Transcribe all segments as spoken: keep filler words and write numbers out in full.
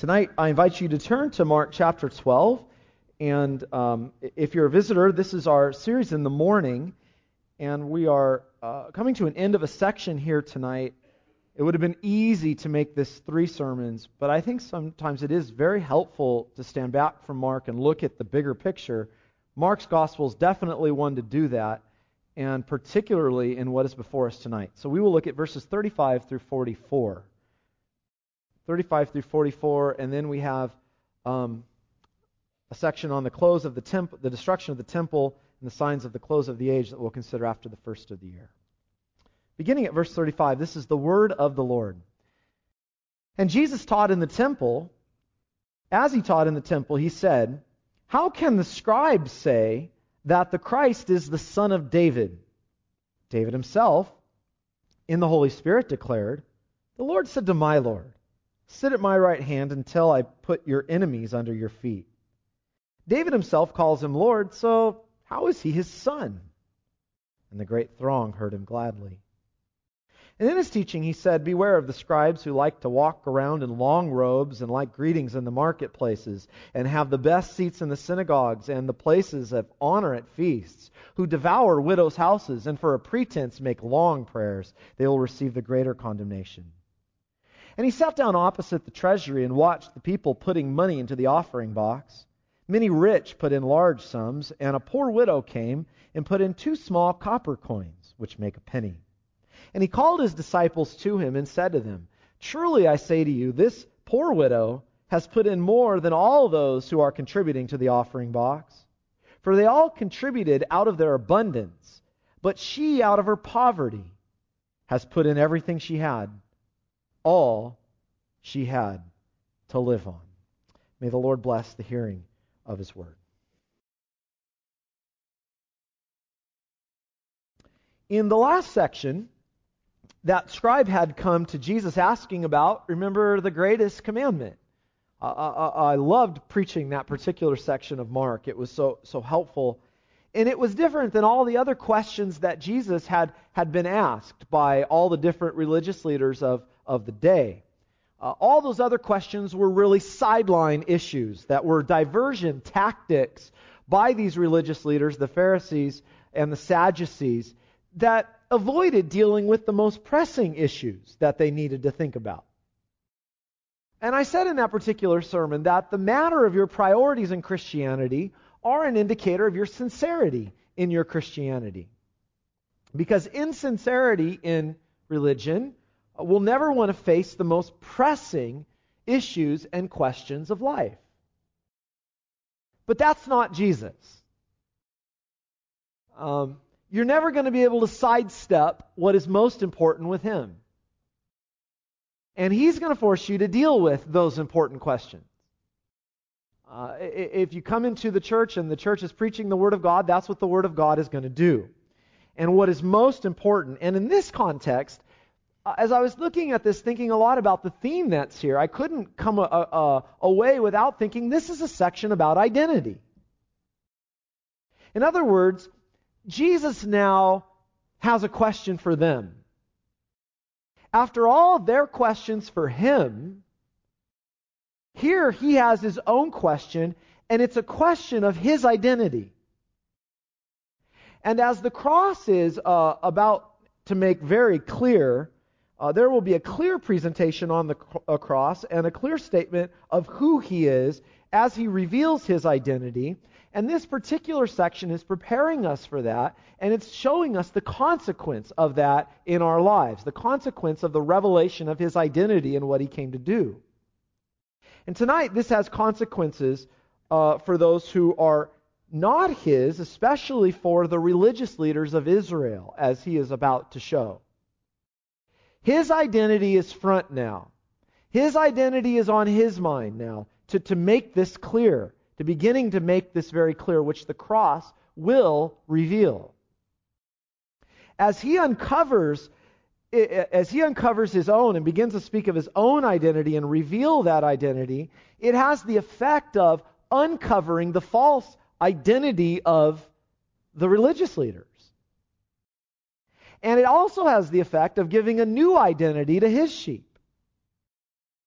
Tonight, I invite you to turn to Mark chapter twelve. And um, if you're a visitor, this is our series in the morning. And we are uh, coming to an end of a section here tonight. It would have been easy to make this three sermons, but I think sometimes it is very helpful to stand back from Mark and look at the bigger picture. Mark's gospel is definitely one to do that, and particularly in what is before us tonight. So we will look at verses thirty-five through forty-four. thirty-five through forty-four, and then we have um, a section on the close of the temple, the destruction of the temple, and the signs of the close of the age that we'll consider after the first of the year. Beginning at verse thirty-five, this is the word of the Lord. And Jesus taught in the temple. As he taught in the temple, he said, "How can the scribes say that the Christ is the son of David? David himself, in the Holy Spirit, declared, 'The Lord said to my Lord, sit at my right hand until I put your enemies under your feet.' David himself calls him Lord, so how is he his son?" And the great throng heard him gladly. And in his teaching he said, "Beware of the scribes who like to walk around in long robes and like greetings in the marketplaces, and have the best seats in the synagogues and the places of honor at feasts, who devour widows' houses and for a pretense make long prayers. They will receive the greater condemnation." And he sat down opposite the treasury and watched the people putting money into the offering box. Many rich put in large sums, and a poor widow came and put in two small copper coins, which make a penny. And he called his disciples to him and said to them, "Truly I say to you, this poor widow has put in more than all those who are contributing to the offering box. For they all contributed out of their abundance, but she out of her poverty has put in everything she had, all she had to live on." May the Lord bless the hearing of His word. In the last section, that scribe had come to Jesus asking about, remember, the greatest commandment. Uh, I, I loved preaching that particular section of Mark. It was so so helpful. And it was different than all the other questions that Jesus had, had been asked by all the different religious leaders of, of the day. Uh, all those other questions were really sideline issues that were diversion tactics by these religious leaders, the Pharisees and the Sadducees, that avoided dealing with the most pressing issues that they needed to think about. And I said in that particular sermon that the matter of your priorities in Christianity are an indicator of your sincerity in your Christianity. Because insincerity in religion will never want to face the most pressing issues and questions of life. But that's not Jesus. Um, you're never going to be able to sidestep what is most important with Him. And He's going to force you to deal with those important questions. Uh, if you come into the church and the church is preaching the Word of God, that's what the Word of God is going to do. And what is most important, and in this context, uh, as I was looking at this, thinking a lot about the theme that's here, I couldn't come a, a, away without thinking this is a section about identity. In other words, Jesus now has a question for them. After all their questions for Him, here He has His own question, and it's a question of His identity. And as the cross is uh, about to make very clear, uh, there will be a clear presentation on the cr- cross and a clear statement of who He is as He reveals His identity. And this particular section is preparing us for that, and it's showing us the consequence of that in our lives, the consequence of the revelation of His identity and what He came to do. And tonight, this has consequences uh, for those who are not His, especially for the religious leaders of Israel, as He is about to show. His identity is front now. His identity is on His mind now, to, to make this clear, to beginning to make this very clear, which the cross will reveal. As He uncovers As he uncovers His own and begins to speak of His own identity and reveal that identity, it has the effect of uncovering the false identity of the religious leaders. And it also has the effect of giving a new identity to His sheep.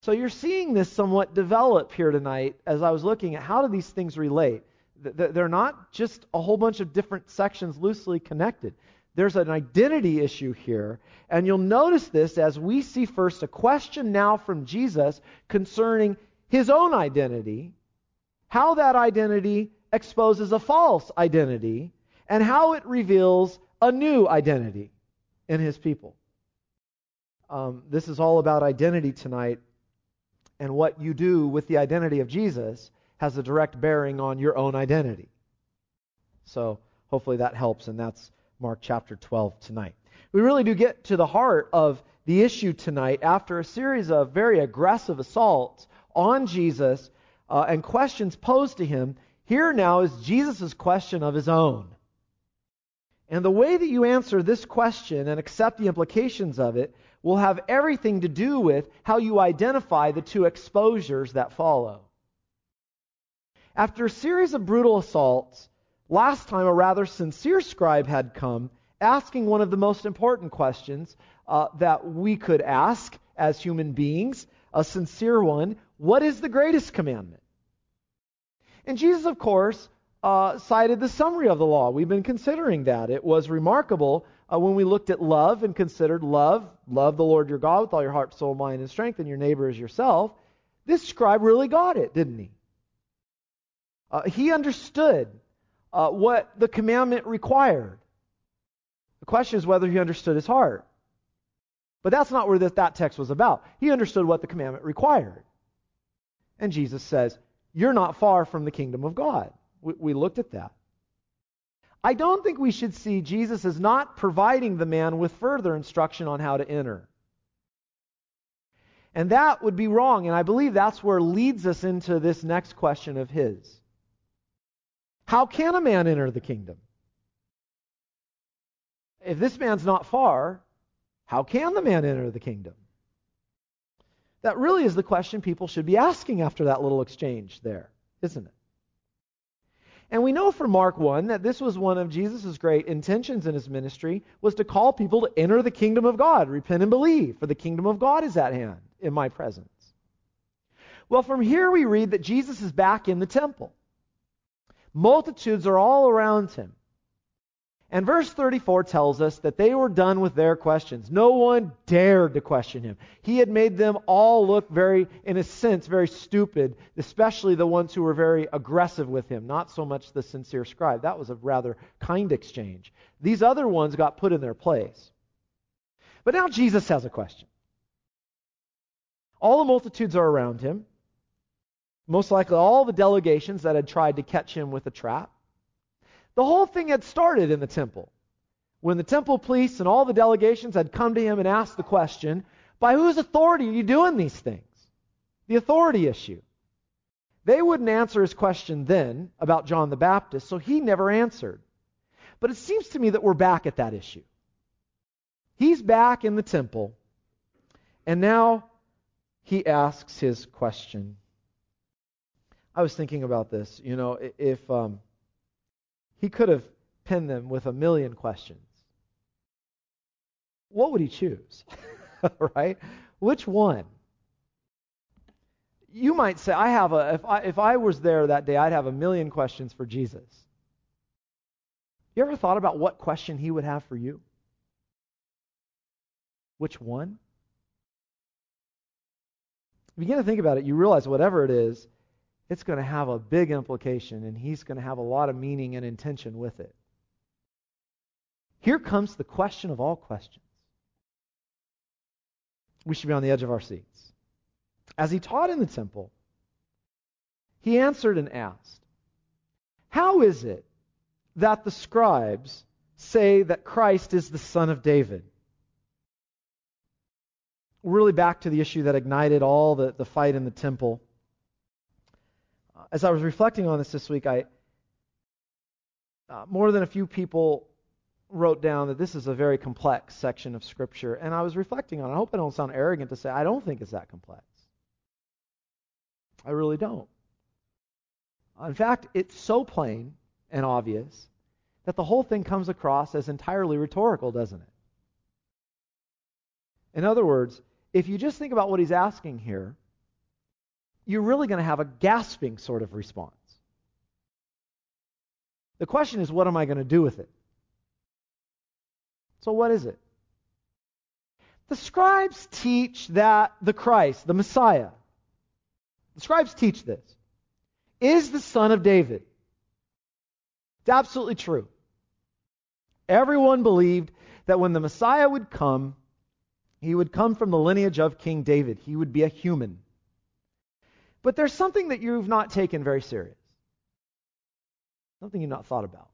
So you're seeing this somewhat develop here tonight as I was looking at how do these things relate. They're not just a whole bunch of different sections loosely connected. There's an identity issue here, and you'll notice this as we see first a question now from Jesus concerning his own identity, how that identity exposes a false identity, and how it reveals a new identity in his people. Um, this is all about identity tonight, and what you do with the identity of Jesus has a direct bearing on your own identity. So hopefully that helps, and that's Mark chapter twelve tonight. We really do get to the heart of the issue tonight after a series of very aggressive assaults on Jesus uh, and questions posed to him. Here now is Jesus' question of his own. And the way that you answer this question and accept the implications of it will have everything to do with how you identify the two exposures that follow. After a series of brutal assaults, last time a rather sincere scribe had come, asking one of the most important questions uh, that we could ask as human beings, a sincere one: what is the greatest commandment? And Jesus, of course, uh, cited the summary of the law. We've been considering that. It was remarkable uh, when we looked at love and considered love, love the Lord your God with all your heart, soul, mind, and strength, and your neighbor as yourself. This scribe really got it, didn't he? Uh, he understood uh, what the commandment required. The question is whether he understood his heart. But that's not where that, that text was about. He understood what the commandment required. And Jesus says, you're not far from the kingdom of God. We, we looked at that. I don't think we should see Jesus as not providing the man with further instruction on how to enter. And that would be wrong, and I believe that's where leads us into this next question of his. How can a man enter the kingdom? If this man's not far, how can the man enter the kingdom? That really is the question people should be asking after that little exchange there, isn't it? And we know from Mark one that this was one of Jesus' great intentions in his ministry, was to call people to enter the kingdom of God. Repent and believe, for the kingdom of God is at hand in my presence. Well, from here we read that Jesus is back in the temple. Multitudes are all around him. And verse thirty-four tells us that they were done with their questions. No one dared to question him. He had made them all look very, in a sense, very stupid, especially the ones who were very aggressive with him, not so much the sincere scribe. That was a rather kind exchange. These other ones got put in their place. But now Jesus has a question. All the multitudes are around him. Most likely all the delegations that had tried to catch him with a trap. The whole thing had started in the temple, when the temple police and all the delegations had come to him and asked the question, by whose authority are you doing these things? The authority issue. They wouldn't answer his question then about John the Baptist, so he never answered. But it seems to me that we're back at that issue. He's back in the temple, and now he asks his question. I was thinking about this. You know, if um, he could have penned them with a million questions, what would he choose? Right? Which one? You might say, I have a, if I, if I was there that day, I'd have a million questions for Jesus. You ever thought about what question he would have for you? Which one? If you begin to think about it, you realize whatever it is, it's going to have a big implication, and he's going to have a lot of meaning and intention with it. Here comes the question of all questions. We should be on the edge of our seats. As he taught in the temple, he answered and asked, how is it that the scribes say that Christ is the son of David? We're really back to the issue that ignited all the, the fight in the temple. As I was reflecting on this this week, I uh, more than a few people wrote down that this is a very complex section of Scripture, and I was reflecting on it. I hope I don't sound arrogant to say I don't think it's that complex. I really don't. In fact, it's so plain and obvious that the whole thing comes across as entirely rhetorical, doesn't it? In other words, if you just think about what he's asking here, you're really going to have a gasping sort of response. The question is, what am I going to do with it? So what is it? The scribes teach that the Christ, the Messiah, the scribes teach this, is the son of David. It's absolutely true. Everyone believed that when the Messiah would come, he would come from the lineage of King David. He would be a human. But there's something that you've not taken very serious. Something you've not thought about.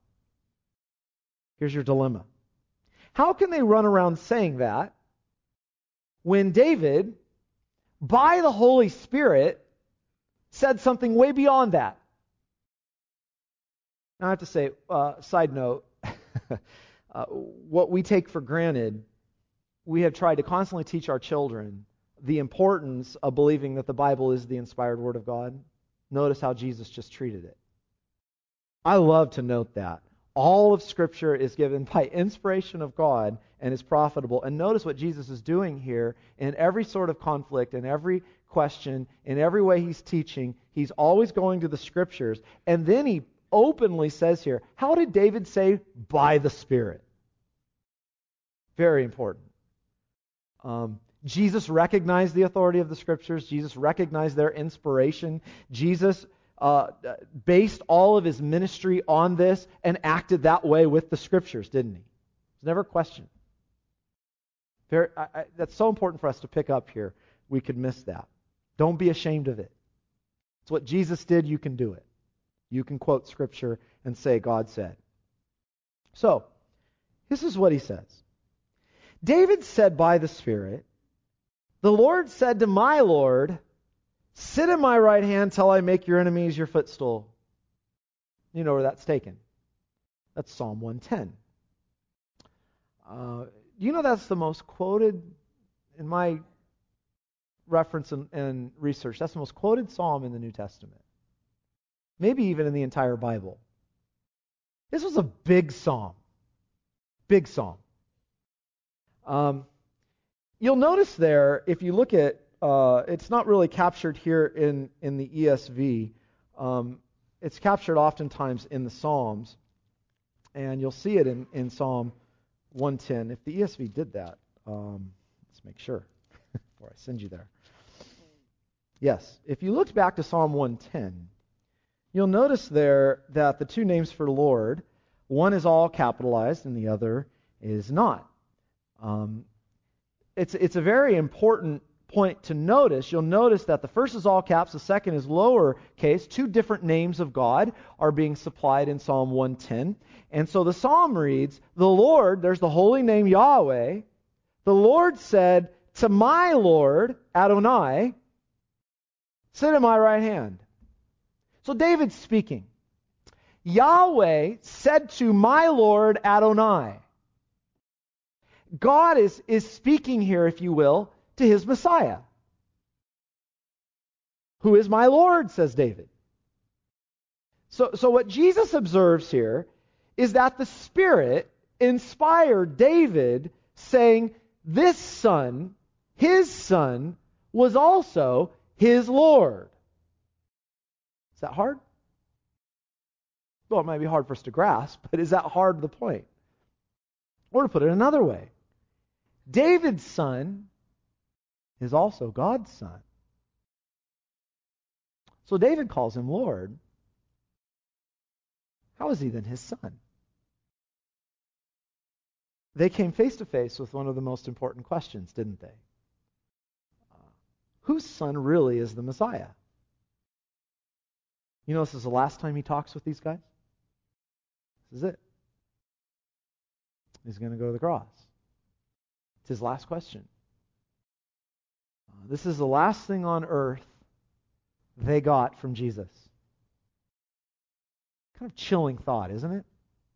Here's your dilemma. How can they run around saying that when David, by the Holy Spirit, said something way beyond that? Now I have to say, uh, side note, uh, what we take for granted, we have tried to constantly teach our children the importance of believing that the Bible is the inspired Word of God. Notice how Jesus just treated it. I love to note that. All of Scripture is given by inspiration of God and is profitable. And notice what Jesus is doing here in every sort of conflict, in every question, in every way he's teaching. He's always going to the Scriptures. And then he openly says here, how did David say? By the Spirit. Very important. Um, Jesus recognized the authority of the Scriptures. Jesus recognized their inspiration. Jesus uh, based all of his ministry on this and acted that way with the Scriptures, didn't he? It's never a question. Very, I, I, that's so important for us to pick up here. We could miss that. Don't be ashamed of it. It's what Jesus did. You can do it. You can quote Scripture and say, God said. So, this is what he says. David said by the Spirit, the Lord said to my Lord, sit at my right hand till I make your enemies your footstool. You know where that's taken. That's Psalm one ten. Uh, you know that's the most quoted, in my reference and, and research, that's the most quoted psalm in the New Testament. Maybe even in the entire Bible. This was a big psalm. Big psalm. Um, you'll notice there, if you look at, uh, it's not really captured here in, in the E S V. Um, it's captured oftentimes in the Psalms. And you'll see it in, in Psalm one ten. If the E S V did that, um, let's make sure before I send you there. Yes, if you looked back to Psalm one ten, you'll notice there that the two names for Lord, one is all capitalized and the other is not. Um, it's it's a very important point to notice. You'll notice that the first is all caps, the second is lowercase. Two different names of God are being supplied in Psalm one ten. And so the psalm reads, the Lord, there's the holy name Yahweh, the Lord said to my Lord, Adonai, sit at my right hand. So David's speaking. Yahweh said to my Lord Adonai. God is, is speaking here, if you will, to his Messiah. Who is my Lord, says David. So, so what Jesus observes here is that the Spirit inspired David saying, this son, his son, was also his Lord. Is that hard? Well, it might be hard for us to grasp, but is that hard to the point? Or to put it another way, David's son is also God's son. So David calls him Lord. How is he then his son? They came face to face with one of the most important questions, didn't they? Uh, whose son really is the Messiah? You know, this is the last time he talks with these guys. This is it. He's going to go to the cross. It's his last question. Uh, this is the last thing on earth they got from Jesus. Kind of chilling thought, isn't it?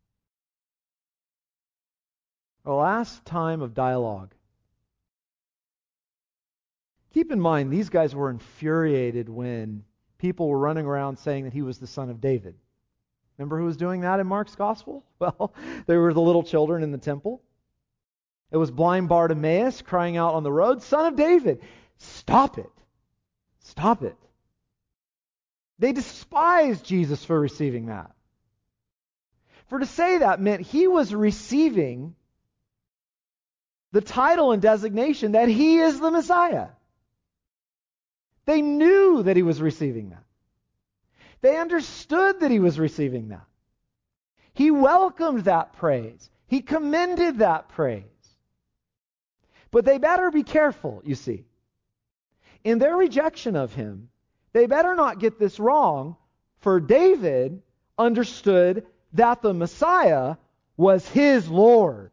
The last time of dialogue. Keep in mind, these guys were infuriated when people were running around saying that he was the son of David. Remember who was doing that in Mark's gospel? Well, they were the little children in the temple. It was blind Bartimaeus crying out on the road, Son of David, stop it. Stop it. They despised Jesus for receiving that. For to say that meant he was receiving the title and designation that he is the Messiah. They knew that he was receiving that. They understood that he was receiving that. He welcomed that praise. He commended that praise. But they better be careful, you see. In their rejection of him, they better not get this wrong, for David understood that the Messiah was his Lord.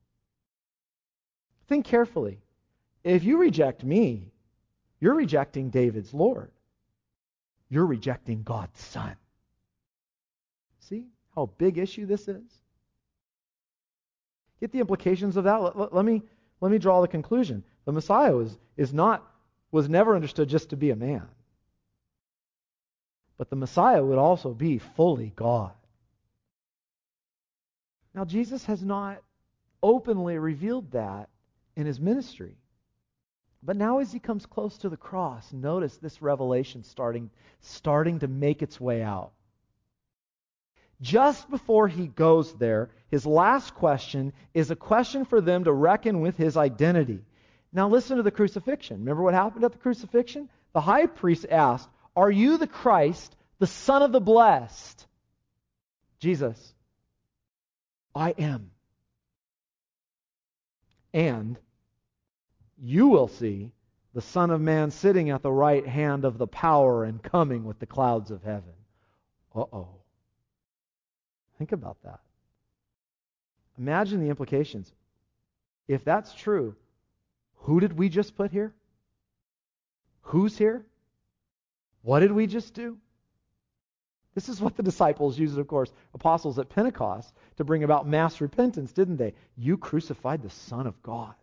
Think carefully. If you reject me, you're rejecting David's Lord. You're rejecting God's Son. See how big issue this is? Get the implications of that? Let, let, let me let me draw the conclusion. The Messiah was is not was never understood just to be a man. But the Messiah would also be fully God. Now, Jesus has not openly revealed that in his ministry. But now as he comes close to the cross, notice this revelation starting, starting to make its way out. Just before he goes there, his last question is a question for them to reckon with his identity. Now listen to the crucifixion. Remember what happened at the crucifixion? The high priest asked, "Are you the Christ, the Son of the Blessed?" Jesus, "I am. And you will see the Son of Man sitting at the right hand of the power and coming with the clouds of heaven." Uh-oh. Think about that. Imagine the implications. If that's true, who did we just put here? Who's here? What did we just do? This is what the disciples used, of course, apostles at Pentecost, to bring about mass repentance, didn't they? You crucified the Son of God.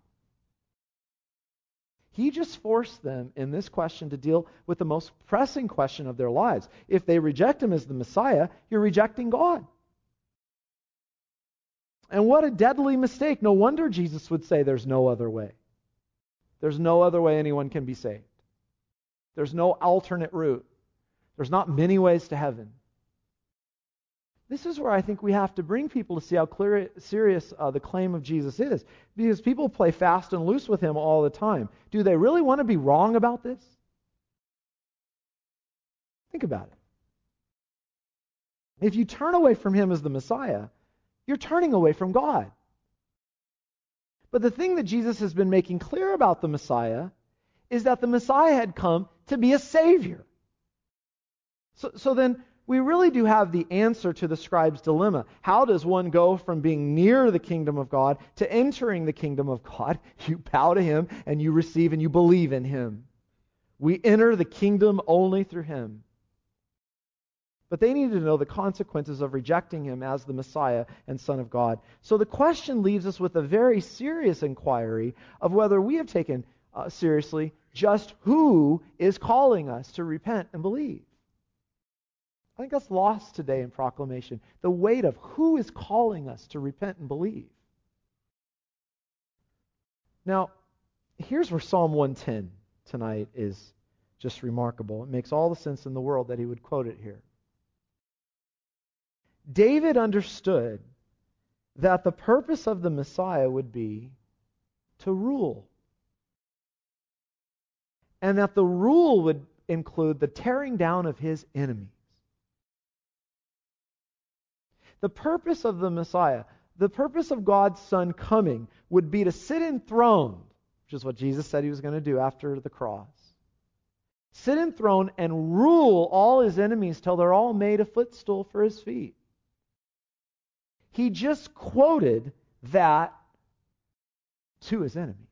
He just forced them in this question to deal with the most pressing question of their lives. If they reject him as the Messiah, you're rejecting God. And what a deadly mistake. No wonder Jesus would say there's no other way. There's no other way anyone can be saved. There's no alternate route. There's not many ways to heaven. This is where I think we have to bring people to see how clear, serious uh, the claim of Jesus is. Because people play fast and loose with him all the time. Do they really want to be wrong about this? Think about it. If you turn away from him as the Messiah, you're turning away from God. But the thing that Jesus has been making clear about the Messiah is that the Messiah had come to be a Savior. So, so then we really do have the answer to the scribe's dilemma. How does one go from being near the kingdom of God to entering the kingdom of God? You bow to him and you receive and you believe in him. We enter the kingdom only through him. But they needed to know the consequences of rejecting him as the Messiah and Son of God. So the question leaves us with a very serious inquiry of whether we have taken uh, seriously just who is calling us to repent and believe. I think that's lost today in proclamation. The weight of who is calling us to repent and believe. Now, here's where Psalm one ten tonight is just remarkable. It makes all the sense in the world that he would quote it here. David understood that the purpose of the Messiah would be to rule. And that the rule would include the tearing down of his enemies. The purpose of the Messiah, the purpose of God's Son coming, would be to sit enthroned, which is what Jesus said he was going to do after the cross. Sit enthroned and rule all his enemies till they're all made a footstool for his feet. He just quoted that to his enemies.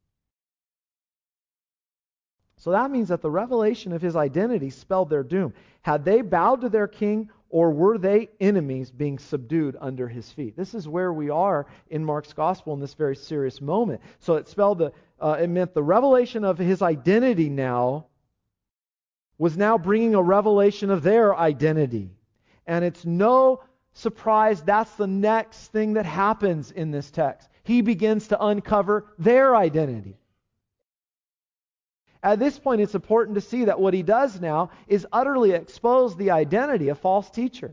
So that means that the revelation of his identity spelled their doom. Had they bowed to their king, or were they enemies being subdued under his feet? This is where we are in Mark's gospel in this very serious moment. So it spelled the, uh, it meant the revelation of his identity now was now bringing a revelation of their identity. And it's no surprise that's the next thing that happens in this text. He begins to uncover their identity. At this point, it's important to see that what he does now is utterly expose the identity of false teachers.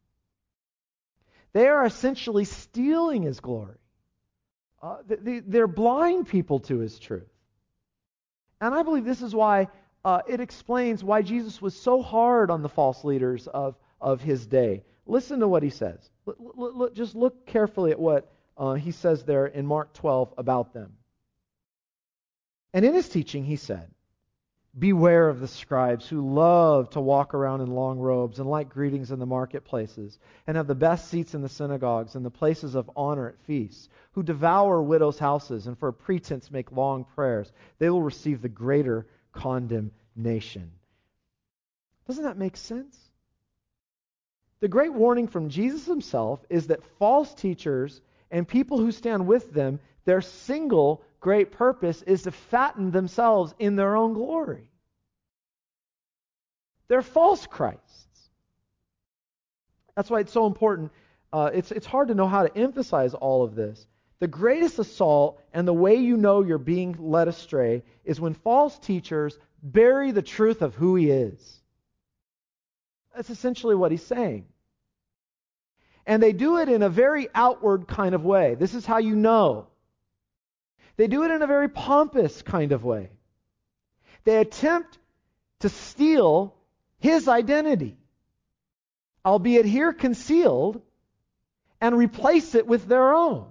They are essentially stealing his glory. Uh, they, they're blind people to his truth. And I believe this is why uh, it explains why Jesus was so hard on the false leaders of, of his day. Listen to what he says. L- l- l- just look carefully at what uh, he says there in Mark twelve about them. And in his teaching, he said, "Beware of the scribes who love to walk around in long robes and like greetings in the marketplaces and have the best seats in the synagogues and the places of honor at feasts, who devour widows' houses and for a pretense make long prayers. They will receive the greater condemnation." Doesn't that make sense? The great warning from Jesus himself is that false teachers and people who stand with them, their single great purpose is to fatten themselves in their own glory. They're false Christs. That's why it's so important. Uh, it's, it's hard to know how to emphasize all of this. The greatest assault and the way you know you're being led astray is when false teachers bury the truth of who he is. That's essentially what he's saying. And they do it in a very outward kind of way. This is how you know. They do it in a very pompous kind of way. They attempt to steal his identity, albeit here concealed, and replace it with their own.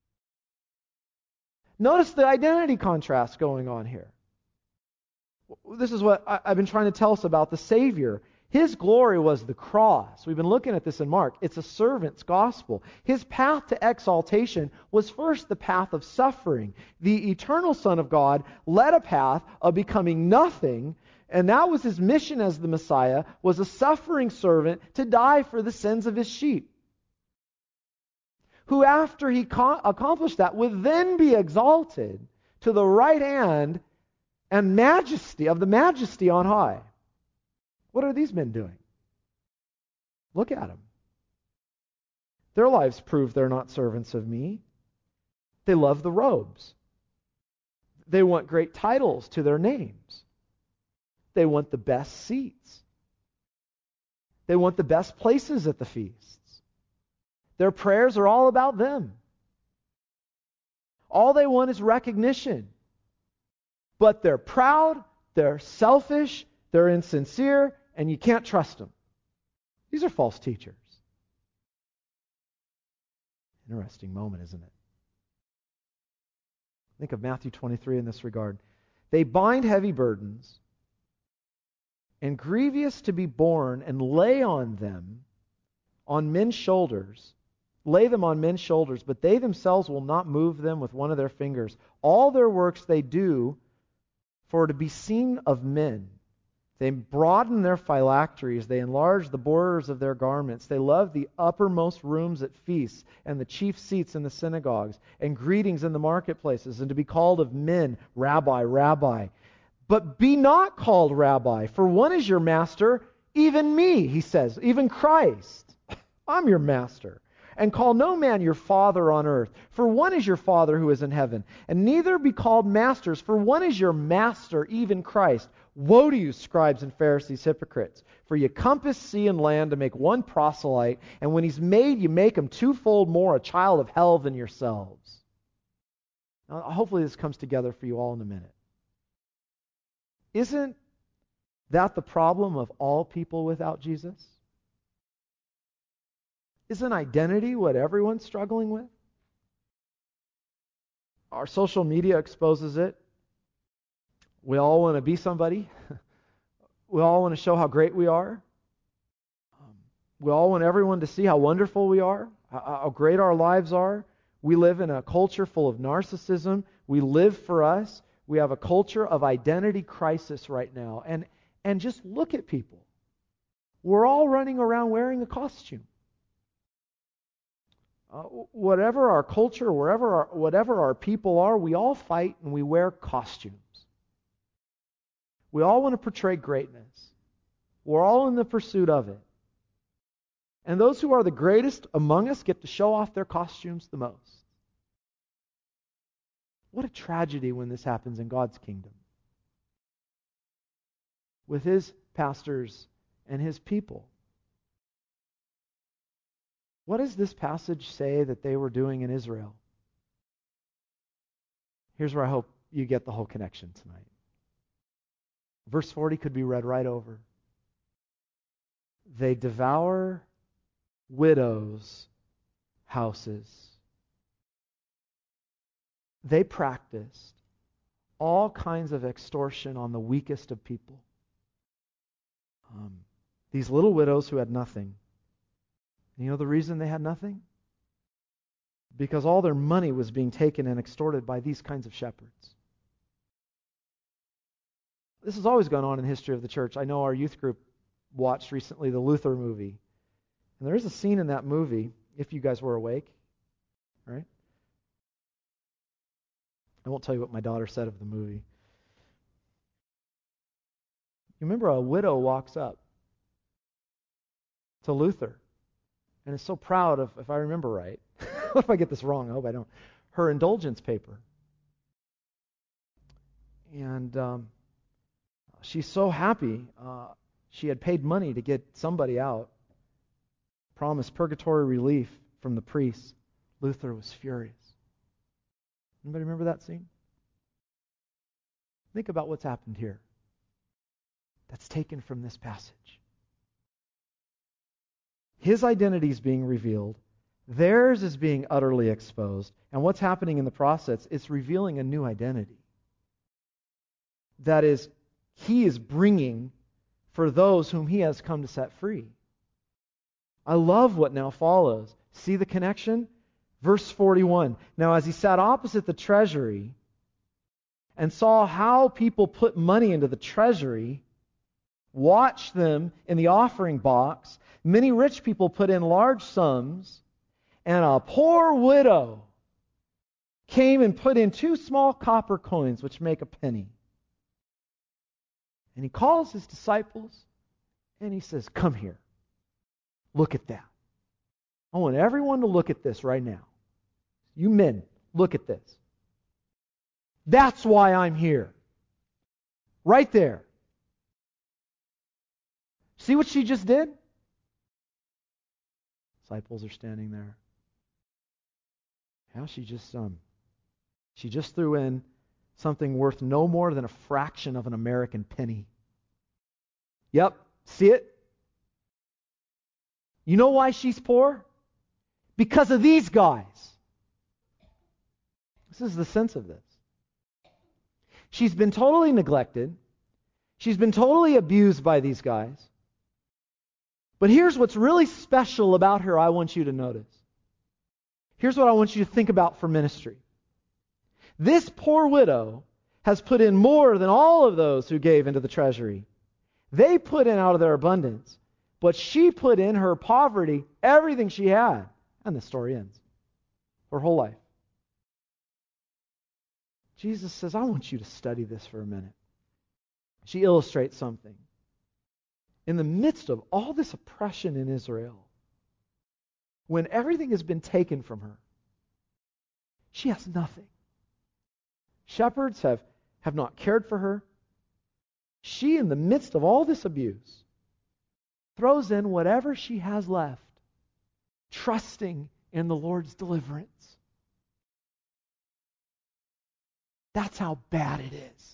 Notice the identity contrast going on here. This is what I've been trying to tell us about the Savior. His glory was the cross. We've been looking at this in Mark. It's a servant's gospel. His path to exaltation was first the path of suffering. The eternal Son of God led a path of becoming nothing, and that was his mission as the Messiah, was a suffering servant to die for the sins of his sheep, who after he co- accomplished that would then be exalted to the right hand and majesty of the majesty on high. What are these men doing? Look at them. Their lives prove they're not servants of me. They love the robes. They want great titles to their names. They want the best seats. They want the best places at the feasts. Their prayers are all about them. All they want is recognition. But they're proud, they're selfish, they're insincere, and you can't trust them. These are false teachers. Interesting moment, isn't it? Think of Matthew twenty-three in this regard. They bind heavy burdens and grievous to be borne and lay on them, on men's shoulders, lay them on men's shoulders, but they themselves will not move them with one of their fingers. All their works they do for to be seen of men. They broaden their phylacteries. They enlarge the borders of their garments. They love the uppermost rooms at feasts and the chief seats in the synagogues and greetings in the marketplaces and to be called of men, Rabbi, Rabbi. But be not called Rabbi, for one is your master, even me, he says, even Christ. I'm your master. And call no man your father on earth, for one is your Father who is in heaven. And neither be called masters, for one is your master, even Christ. Woe to you, scribes and Pharisees, hypocrites! For you compass sea and land to make one proselyte, and when he's made, you make him twofold more a child of hell than yourselves. Now, hopefully this comes together for you all in a minute. Isn't that the problem of all people without Jesus? Isn't identity what everyone's struggling with? Our social media exposes it. We all want to be somebody. We all want to show how great we are. Um, we all want everyone to see how wonderful we are, how, how great our lives are. We live in a culture full of narcissism. We live for us. We have a culture of identity crisis right now. And, and just look at people. We're all running around wearing a costume. Uh, whatever our culture, wherever our, whatever our people are, we all fight and we wear costumes. We all want to portray greatness. We're all in the pursuit of it. And those who are the greatest among us get to show off their costumes the most. What a tragedy when this happens in God's kingdom. with his pastors and his people. What does this passage say that they were doing in Israel? Here's where I hope you get the whole connection tonight. Verse forty could be read right over. They devour widows' houses. They practiced all kinds of extortion on the weakest of people. Um, these little widows who had nothing. You know the reason they had nothing? Because all their money was being taken and extorted by these kinds of shepherds. This has always gone on in the history of the church. I know our youth group watched recently the Luther movie. And there is a scene in that movie, if you guys were awake, right? I won't tell you what my daughter said of the movie. You remember a widow walks up to Luther and is so proud of, if I remember right, what if I get this wrong? I hope I don't. Her indulgence paper. And um, she's so happy. Uh, she had paid money to get somebody out. Promised purgatory relief from the priest. Luther was furious. Anybody remember that scene? Think about what's happened here. That's taken from this passage. His identity is being revealed. Theirs is being utterly exposed. And what's happening in the process? It's revealing a new identity. That is, he is bringing for those whom he has come to set free. I love what now follows. See the connection? Verse forty-one. Now as he sat opposite the treasury and saw how people put money into the treasury, watched them in the offering box, many rich people put in large sums, and a poor widow came and put in two small copper coins, which make a penny. And he calls his disciples, and he says, come here. Look at that. I want everyone to look at this right now. You men, look at this. That's why I'm here. Right there. See what she just did? Disciples are standing there. Yeah, she just um, she just threw in something worth no more than a fraction of an American penny. Yep, see it? You know why she's poor? Because of these guys. This is the sense of this. She's been totally neglected. She's been totally abused by these guys. But here's what's really special about her I want you to notice. Here's what I want you to think about for ministry. This poor widow has put in more than all of those who gave into the treasury. They put in out of their abundance, but she put in her poverty everything she had. And the story ends. Her whole life. Jesus says, I want you to study this for a minute. She illustrates something. In the midst of all this oppression in Israel, when everything has been taken from her, she has nothing. Shepherds have, have not cared for her. She, in the midst of all this abuse, throws in whatever she has left, trusting in the Lord's deliverance. That's how bad it is.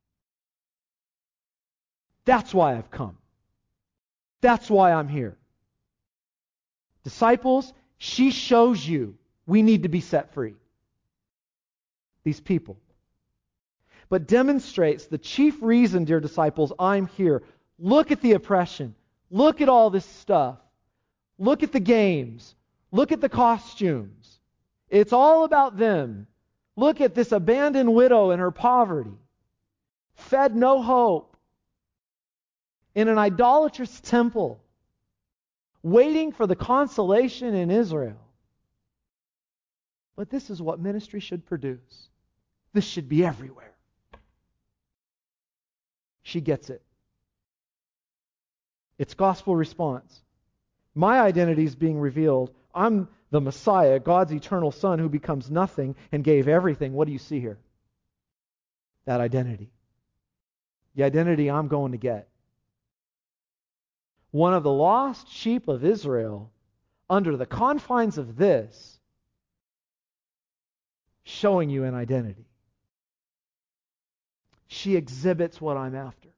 That's why I've come. That's why I'm here. Disciples, she shows you we need to be set free. These people. But demonstrates the chief reason, dear disciples, I'm here. Look at the oppression. Look at all this stuff. Look at the games. Look at the costumes. It's all about them. Look at this abandoned widow in her poverty. Fed no hope. In an idolatrous temple. Waiting for the consolation in Israel. But this is what ministry should produce. This should be everywhere. She gets it. It's gospel response. My identity is being revealed. I'm the Messiah, God's eternal Son who becomes nothing and gave everything. What do you see here? That identity. The identity I'm going to get. one of the lost sheep of Israel, under the confines of this, showing you an identity. She exhibits what I'm after.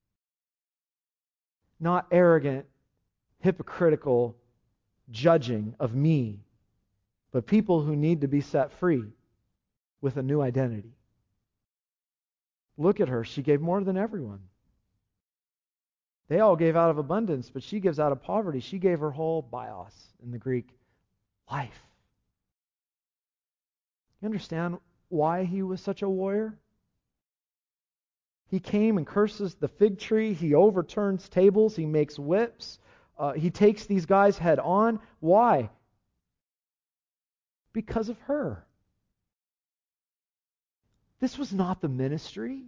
Not arrogant, hypocritical judging of me, but people who need to be set free with a new identity. Look at her. She gave more than everyone. They all gave out of abundance, but she gives out of poverty. She gave her whole bios, in the Greek, life. You understand why he was such a warrior? He came and curses the fig tree. He overturns tables. He makes whips. Uh, he takes these guys head on. Why? Because of her. This was not the ministry.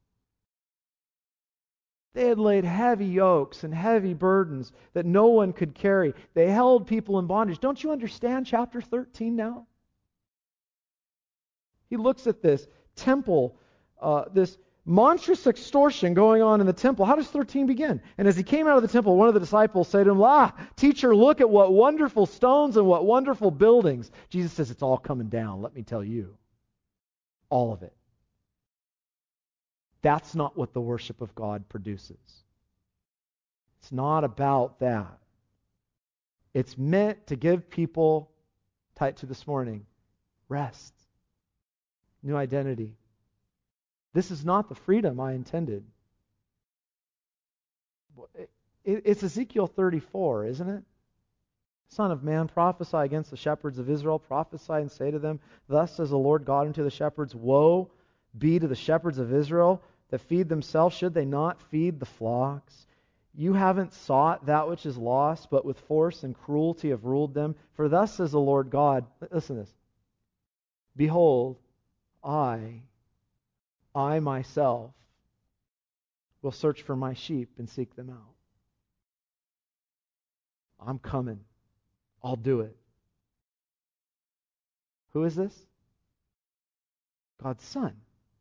They had laid heavy yokes and heavy burdens that no one could carry. They held people in bondage. Don't you understand chapter thirteen now? He looks at this temple, uh, this monstrous extortion going on in the temple. How does thirteen begin? And as he came out of the temple, one of the disciples said to him, "Ah, teacher, look at what wonderful stones and what wonderful buildings." Jesus says, "It's all coming down, let me tell you. All of it." That's not what the worship of God produces. It's not about that. It's meant to give people, tight to this morning, rest, new identity. This is not the freedom I intended. It's Ezekiel thirty-four, isn't it? Son of man, prophesy against the shepherds of Israel. Prophesy and say to them, "Thus says the Lord God unto the shepherds, Woe be to the shepherds of Israel that feed themselves. Should they not feed the flocks? You haven't sought that which is lost, but with force and cruelty have ruled them. For thus says the Lord God," listen to this, "Behold, I, I myself, will search for my sheep and seek them out." I'm coming. I'll do it. Who is this? God's Son.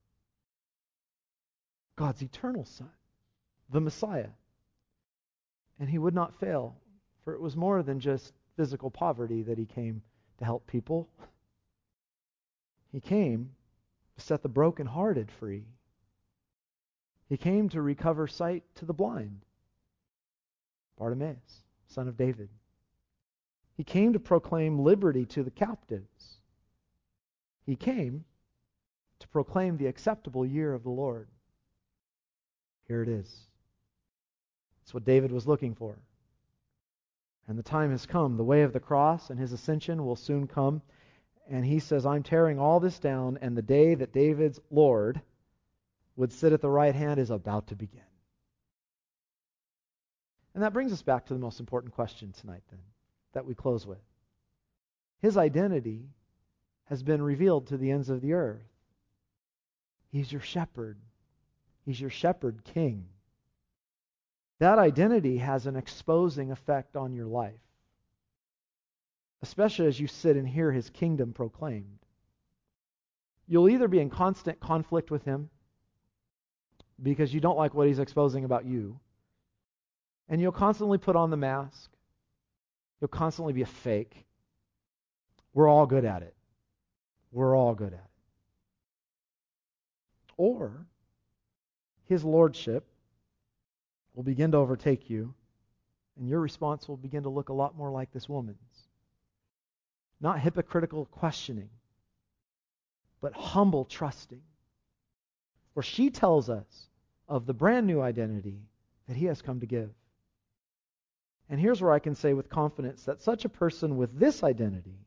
God's eternal Son. The Messiah. And he would not fail, for it was more than just physical poverty that he came to help people. He came to set the brokenhearted free. He came to recover sight to the blind. Bartimaeus, son of David. He came to proclaim liberty to the captives. He came to proclaim the acceptable year of the Lord. Here it is. It's what David was looking for. And the time has come. The way of the cross and his ascension will soon come. And he says, I'm tearing all this down, and the day that David's Lord would sit at the right hand is about to begin. And that brings us back to the most important question tonight, then, that we close with. His identity has been revealed to the ends of the earth. He's your shepherd. He's your shepherd king. That identity has an exposing effect on your life, especially as you sit and hear his kingdom proclaimed. You'll either be in constant conflict with him because you don't like what he's exposing about you, and you'll constantly put on the mask. You'll constantly be a fake. We're all good at it. We're all good at it. Or his lordship will begin to overtake you, and your response will begin to look a lot more like this woman's. Not hypocritical questioning, but humble trusting. For she tells us of the brand new identity that he has come to give. And here's where I can say with confidence that such a person with this identity,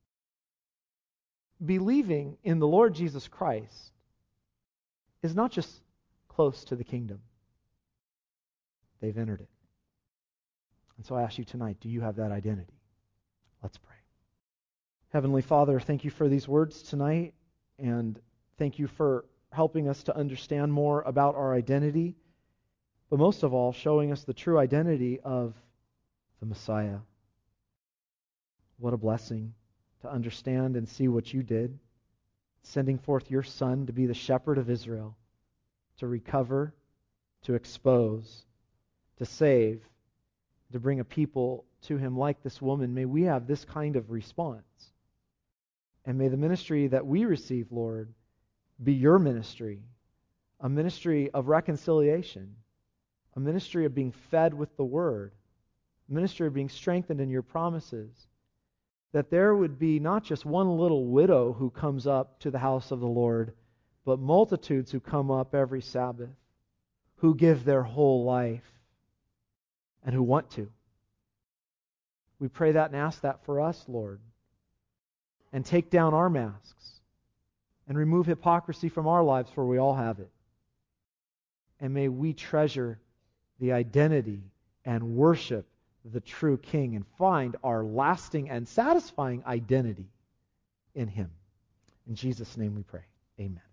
believing in the Lord Jesus Christ, is not just close to the kingdom. They've entered it. And so I ask you tonight, do you have that identity? Let's pray. Heavenly Father, thank you for these words tonight, and thank you for helping us to understand more about our identity, but most of all, showing us the true identity of the Messiah. What a blessing to understand and see what you did, sending forth your Son to be the shepherd of Israel, to recover, to expose, to save, to bring a people to Him like this woman, may we have this kind of response. And may the ministry that we receive, Lord, be Your ministry, a ministry of reconciliation, a ministry of being fed with the Word, a ministry of being strengthened in Your promises, that there would be not just one little widow who comes up to the house of the Lord, but multitudes who come up every Sabbath, who give their whole life, and who want to. We pray that and ask that for us, Lord. And take down our masks, and remove hypocrisy from our lives, for we all have it. And may we treasure the identity and worship the true King and find our lasting and satisfying identity in Him. In Jesus' name we pray. Amen.